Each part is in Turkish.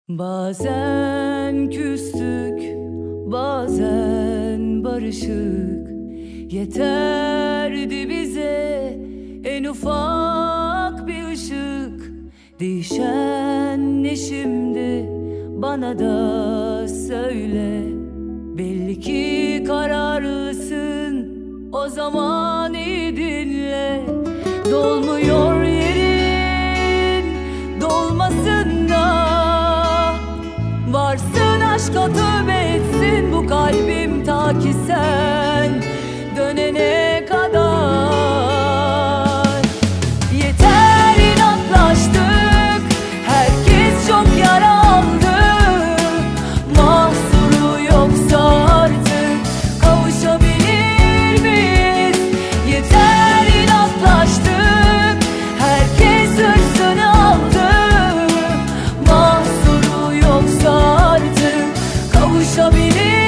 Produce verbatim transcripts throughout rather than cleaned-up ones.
Bazen küstük, bazen barışık. Yeterdi bize en ufak bir ışık. Değişen ne şimdi, bana da söyle. Belli ki kararlısın, o zaman iyi dinle. Dolmuyor yerin, dolmasın da. Varsın aşka tövbe etsin bu kalbim, ta ki sen dönene kadar. Yeter inatlaştık, herkes çok yara aldı. Mahsuru yoksa artık kavuşabilir miyiz? Yeter inatlaştık, herkes hırsını aldı. Mahsuru yoksa artık kavuşabilir miyiz?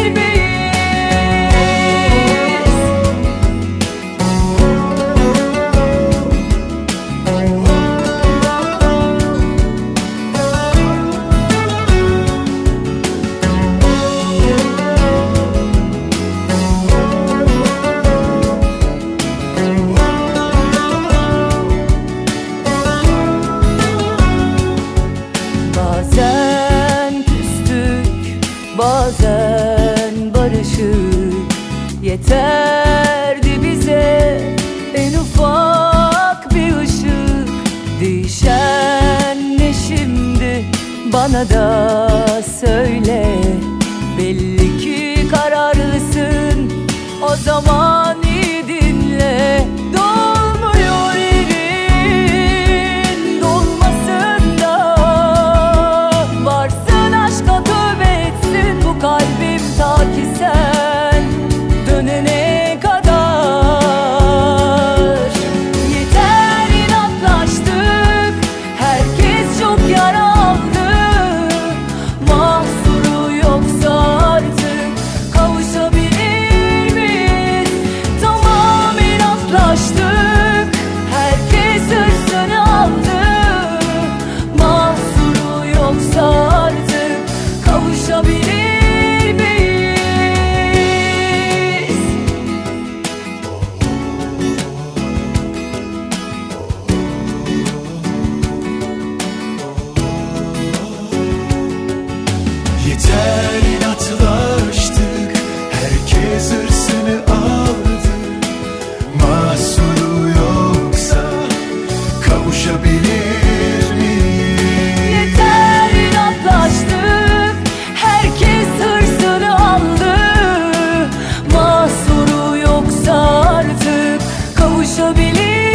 Bazen küstük, bazen barışık. Yeterdi bize en ufak bir ışık. Değişen ne şimdi, bana da söyle. Belli ki kararlısın, o zaman iyi dinle. Dolmuyor yerin, dolmasın da. Varsın aşka tövbe etsin bu kalbim, ta ki sen dönene kadar. Yeter inatlaştık, herkes çok yara aldı. Mahsuru yoksa artık kavuşabilir miyiz? Tamam inatlaştık, herkes hırsını aldı. Mahsuru yoksa artık kavuşabilir miyiz? Yeter inatlaştık, herkes hırsını aldı. Mahsuru yoksa kavuşabilir miyiz? Yeter inatlaştık, herkes hırsını aldı. Mahsuru yoksa artık kavuşabilir